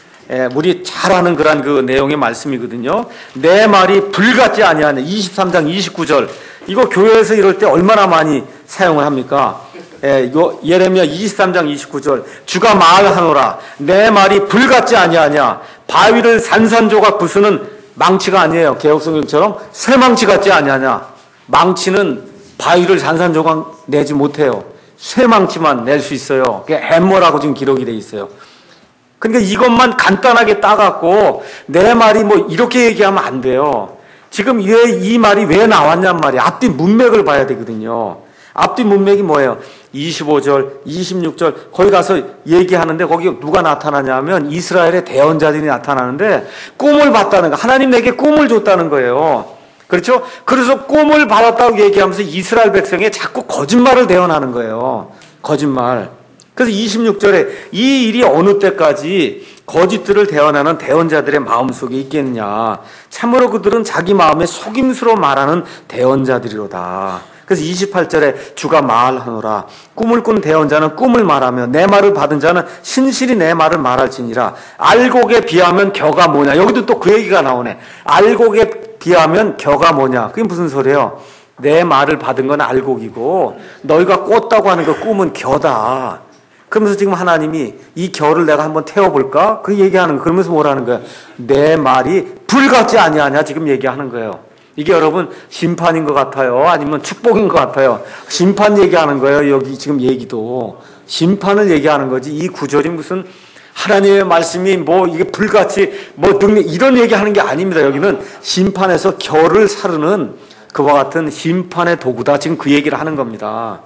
우리 잘 아는 그런 그 내용의 말씀이거든요. 내 말이 불같지 아니하냐. 23장 29절. 이거 교회에서 이럴 때 얼마나 많이 사용을 합니까? 이거 예레미야 23장 29절. 주가 말하노라. 내 말이 불같지 아니하냐. 바위를 산산조각 부수는 망치가 아니에요. 개혁성경처럼 쇠망치 같지 아니하냐. 망치는 바위를 산산조각 내지 못해요. 쇠망치만 낼 수 있어요. 그게 해머라고 지금 기록이 돼 있어요. 그러니까 이것만 간단하게 따갖고 내 말이 뭐 이렇게 얘기하면 안 돼요. 지금 이 말이 왜 나왔냔 말이에요. 앞뒤 문맥을 봐야 되거든요. 앞뒤 문맥이 뭐예요? 25절, 26절 거기 가서 얘기하는데 거기 누가 나타나냐면 이스라엘의 대언자들이 나타나는데 꿈을 봤다는 거. 하나님 내게 꿈을 줬다는 거예요. 그렇죠? 그래서 꿈을 받았다고 얘기하면서 이스라엘 백성에 자꾸 거짓말을 대언하는 거예요. 거짓말. 그래서 26절에 이 일이 어느 때까지 거짓들을 대언하는 대언자들의 마음속에 있겠느냐. 참으로 그들은 자기 마음에 속임수로 말하는 대언자들이로다. 그래서 28절에 주가 말하노라. 꿈을 꾼 대언자는 꿈을 말하며 내 말을 받은 자는 신실히 내 말을 말할지니라. 알곡에 비하면 겨가 뭐냐. 여기도 또 그 얘기가 나오네. 알곡에 비하면 겨가 뭐냐. 그게 무슨 소리예요? 내 말을 받은 건 알곡이고 너희가 꿨다고 하는 그 꿈은 겨다. 그러면서 지금 하나님이 이 겨를 내가 한번 태워볼까? 그 얘기하는 거예요. 그러면서 뭐라는 거예요? 내 말이 불같지 아니하냐 지금 얘기하는 거예요. 이게 여러분 심판인 것 같아요? 아니면 축복인 것 같아요? 심판 얘기하는 거예요. 여기 지금 얘기도. 심판을 얘기하는 거지. 이 구절이 무슨 하나님의 말씀이 뭐 이게 불같이 뭐 능력 이런 얘기하는 게 아닙니다. 여기는 심판에서 겨를 사르는 그와 같은 심판의 도구다. 지금 그 얘기를 하는 겁니다.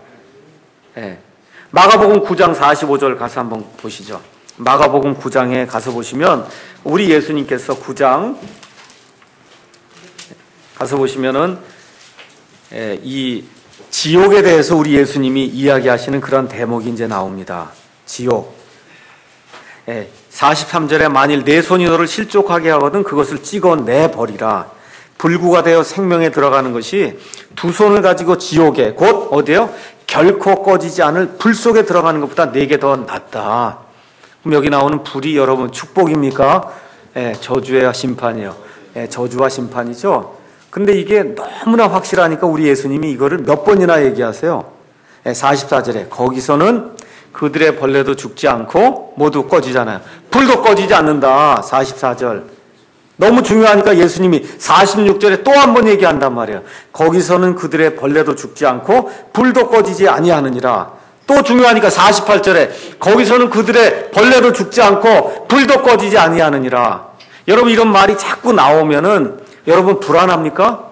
예. 마가복음 9장 45절 가서 한번 보시죠. 마가복음 9장에 가서 보시면 우리 예수님께서 9장 가서 보시면은 이 지옥에 대해서 우리 예수님이 이야기하시는 그런 대목이 이제 나옵니다. 지옥. 43절에 만일 내 손이 너를 실족하게 하거든 그것을 찍어내버리라. 불구가 되어 생명에 들어가는 것이 두 손을 가지고 지옥에 곧 어디에요? 결코 꺼지지 않을 불 속에 들어가는 것보다 네게 더 낫다. 그럼 여기 나오는 불이 여러분 축복입니까? 저주와 심판이에요. 저주와 심판이죠. 근데 이게 너무나 확실하니까 우리 예수님이 이거를 몇 번이나 얘기하세요. 44절에 거기서는 그들의 벌레도 죽지 않고 모두 꺼지잖아요. 불도 꺼지지 않는다. 44절. 너무 중요하니까 예수님이 46절에 또 한 번 얘기한단 말이에요. 거기서는 그들의 벌레도 죽지 않고 불도 꺼지지 아니하느니라. 또 중요하니까 48절에 거기서는 그들의 벌레도 죽지 않고 불도 꺼지지 아니하느니라. 여러분 이런 말이 자꾸 나오면은 여러분 불안합니까?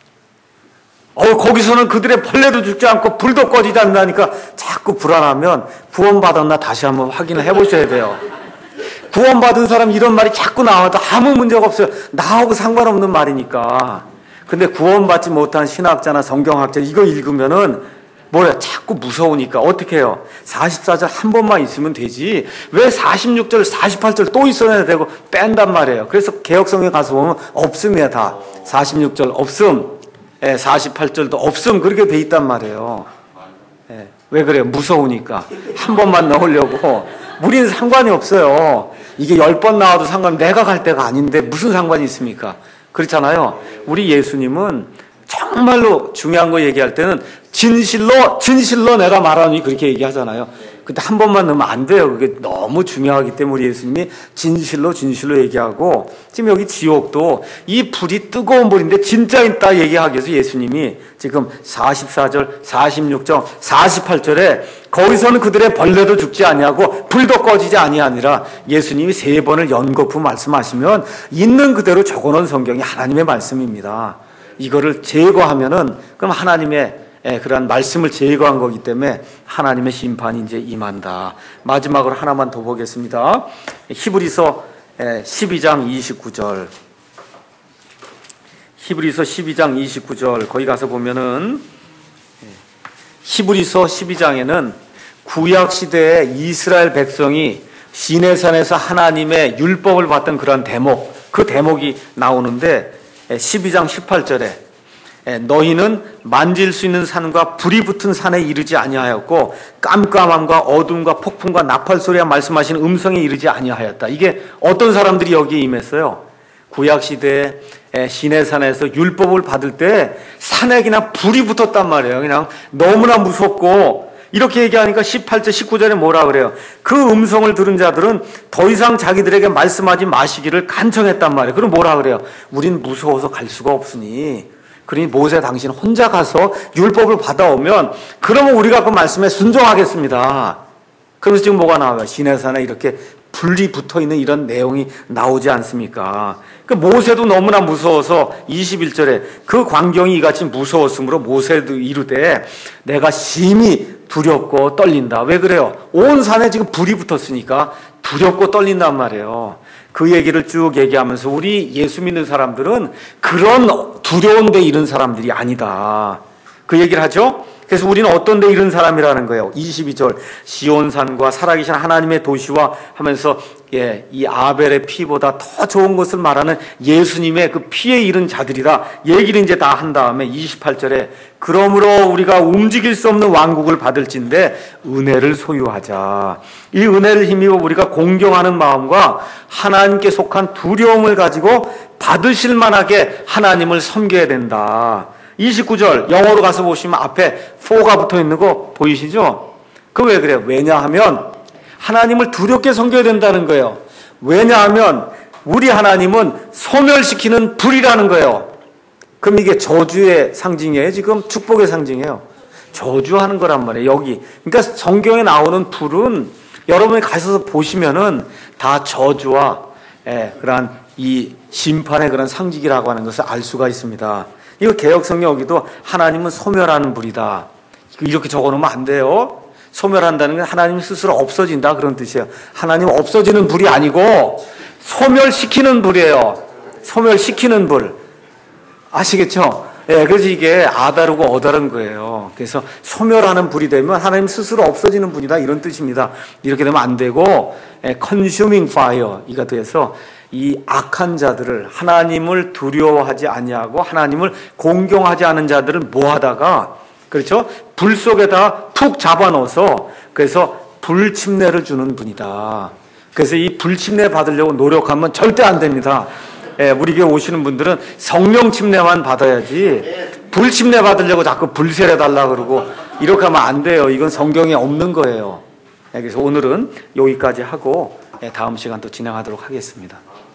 거기서는 그들의 벌레도 죽지 않고 불도 꺼지지 않는다니까 자꾸 불안하면 구원받았나 다시 한번 확인을 해보셔야 돼요. 구원받은 사람 이런 말이 자꾸 나와도 아무 문제가 없어요. 나하고 상관없는 말이니까. 근데 구원받지 못한 신학자나 성경학자 이거 읽으면은 뭐야 자꾸 무서우니까 어떻게 해요? 44절 한 번만 있으면 되지 왜 46절 48절 또 있어야 되고 뺀단 말이에요. 그래서 개역성경 가서 보면 없음이야. 다 46절 없음, 48절도 없음 그렇게 돼 있단 말이에요. 왜 그래요? 무서우니까 한 번만 넣으려고. 우리는 상관이 없어요. 이게 10번 나와도 상관, 내가 갈 때가 아닌데 무슨 상관이 있습니까? 그렇잖아요. 우리 예수님은 정말로 중요한 거 얘기할 때는 진실로 내가 말하니 그렇게 얘기하잖아요. 근데 한 번만 넣으면 안 돼요. 그게 너무 중요하기 때문에 우리 예수님이 진실로 얘기하고, 지금 여기 지옥도 이 불이 뜨거운 불인데 진짜 있다 얘기하기 위해서 예수님이 지금 44절, 46절, 48절에 거기서는 그들의 벌레도 죽지 아니하고 불도 꺼지지 아니하니라 예수님이 3번을 연거푸 말씀하시면 있는 그대로 적어놓은 성경이 하나님의 말씀입니다. 이거를 제거하면은 그럼 하나님의 그러한 말씀을 제거한 거기 때문에 하나님의 심판이 이제 임한다. 마지막으로 하나만 더 보겠습니다. 히브리서 12장 29절. 히브리서 12장 29절 거기 가서 보면은 히브리서 12장에는 구약 시대에 이스라엘 백성이 시내산에서 하나님의 율법을 받던 그런 대목, 그 대목이 나오는데 12장 18절에 너희는 만질 수 있는 산과 불이 붙은 산에 이르지 아니하였고 깜깜함과 어둠과 폭풍과 나팔 소리와 말씀하시는 음성에 이르지 아니하였다. 이게 어떤 사람들이 여기에 임했어요? 구약 시대에 시내산에서 율법을 받을 때 산에 그냥 불이 붙었단 말이에요. 그냥 너무나 무섭고, 이렇게 얘기하니까 18절 19절에 뭐라 그래요? 그 음성을 들은 자들은 더 이상 자기들에게 말씀하지 마시기를 간청했단 말이에요. 그럼 뭐라 그래요? 우린 무서워서 갈 수가 없으니, 그러니 모세 당신 혼자 가서 율법을 받아오면 그러면 우리가 그 말씀에 순종하겠습니다. 그래서 지금 뭐가 나와요? 시내산에 이렇게 불이 붙어있는 이런 내용이 나오지 않습니까? 그 모세도 너무나 무서워서 21절에 그 광경이 이같이 무서웠으므로 모세도 이르되 내가 심히 두렵고 떨린다. 왜 그래요? 온 산에 지금 불이 붙었으니까 두렵고 떨린단 말이에요. 그 얘기를 쭉 얘기하면서 우리 예수 믿는 사람들은 그런 두려운 데 이른 사람들이 아니다. 그 얘기를 하죠. 그래서 우리는 어떤 데 이른 사람이라는 거예요. 22절 시온산과 살아계신 하나님의 도시와 하면서 이 아벨의 피보다 더 좋은 것을 말하는 예수님의 그 피에 이른 자들이다 얘기를 이제 다 한 다음에 28절에 그러므로 우리가 움직일 수 없는 왕국을 받을진대 은혜를 소유하자. 이 은혜를 힘입어 우리가 공경하는 마음과 하나님께 속한 두려움을 가지고 받으실 만하게 하나님을 섬겨야 된다. 29절 영어로 가서 보시면 앞에 for가 붙어 있는 거 보이시죠? 그 왜 그래요? 왜냐하면 하나님을 두렵게 섬겨야 된다는 거예요. 왜냐하면 우리 하나님은 소멸시키는 불이라는 거예요. 그럼 이게 저주의 상징이에요? 지금 축복의 상징이에요. 저주하는 거란 말이에요. 여기. 그러니까 성경에 나오는 불은 여러분이 가셔서 보시면은 다 저주와 그러한 이 심판의 그런 상징이라고 하는 것을 알 수가 있습니다. 이거 개역성경 여기도 하나님은 소멸하는 불이다. 이렇게 적어놓으면 안 돼요. 소멸한다는 건 하나님 스스로 없어진다 그런 뜻이에요. 하나님 없어지는 불이 아니고 소멸시키는 불이에요. 소멸시키는 불. 아시겠죠? 그래서 이게 아다르고 어다른 거예요. 그래서 소멸하는 불이 되면 하나님 스스로 없어지는 불이다 이런 뜻입니다. 이렇게 되면 안 되고 consuming fire 이가 돼서 이 악한 자들을, 하나님을 두려워하지 아니하고 하나님을 공경하지 않은 자들을 모아다가, 그렇죠? 불 속에다 푹 잡아넣어서 그래서 불침례를 주는 분이다. 그래서 이 불침례 받으려고 노력하면 절대 안 됩니다. 우리 교회 오시는 분들은 성령 침례만 받아야지 불침례 받으려고 자꾸 불세례 달라 그러고 이렇게 하면 안 돼요. 이건 성경에 없는 거예요. 그래서 오늘은 여기까지 하고 다음 시간 또 진행하도록 하겠습니다.